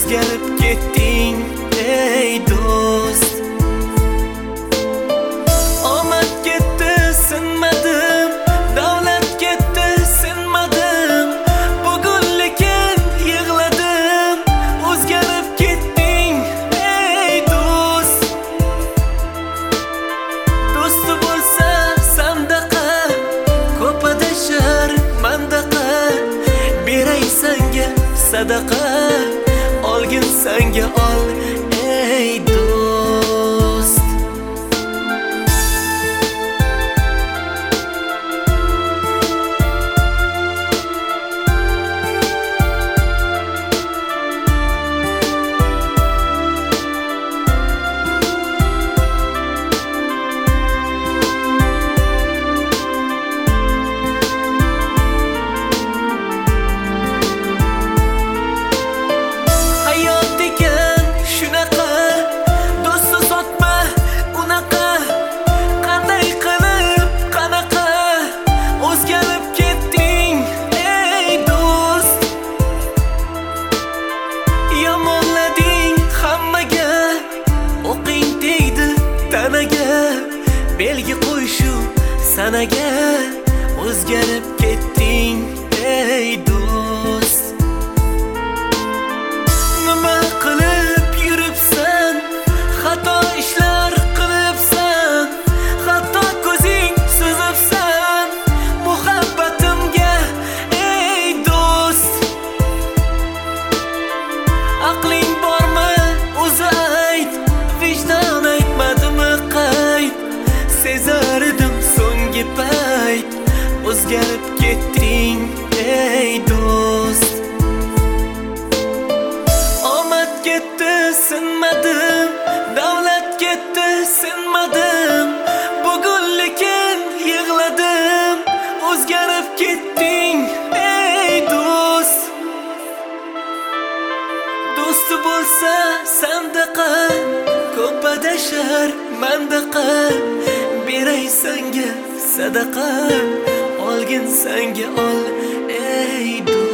o'zgarib ketding ey do'st. Omad ketdi sinmadim, davlat ketdi sinmadim, bugun lekin yig'ladim. O'zgarib ketding ey do'st. Do'sti bo'lsa sandaqa, ko'p adashar mandaqa, beray sanga sadaqa, olgin sanga ol ey do'st. Belgi qo'y shu sanaga, o'zgarib ketding ey do'st. Nima qilib yuribsan, xato ishlar qilibsan, hatto ko'zing suzibsan muhabbatimga ey do'st. Aqling bormi o'zi ayt, vijdon aytmadimi qayt, sezardim so'nggi payt o'zgarib ketding ey do'st. Omad ketdi sinmadim, davlat ketdi sinmadim, bugun lekin yig'ladim. O'zgarib ketding ey do'st. Do'sti bo'lsa sandaqa, ko'p adashar mandaqa, beray sanga sadaqa, olgin sanga ol ey do'st.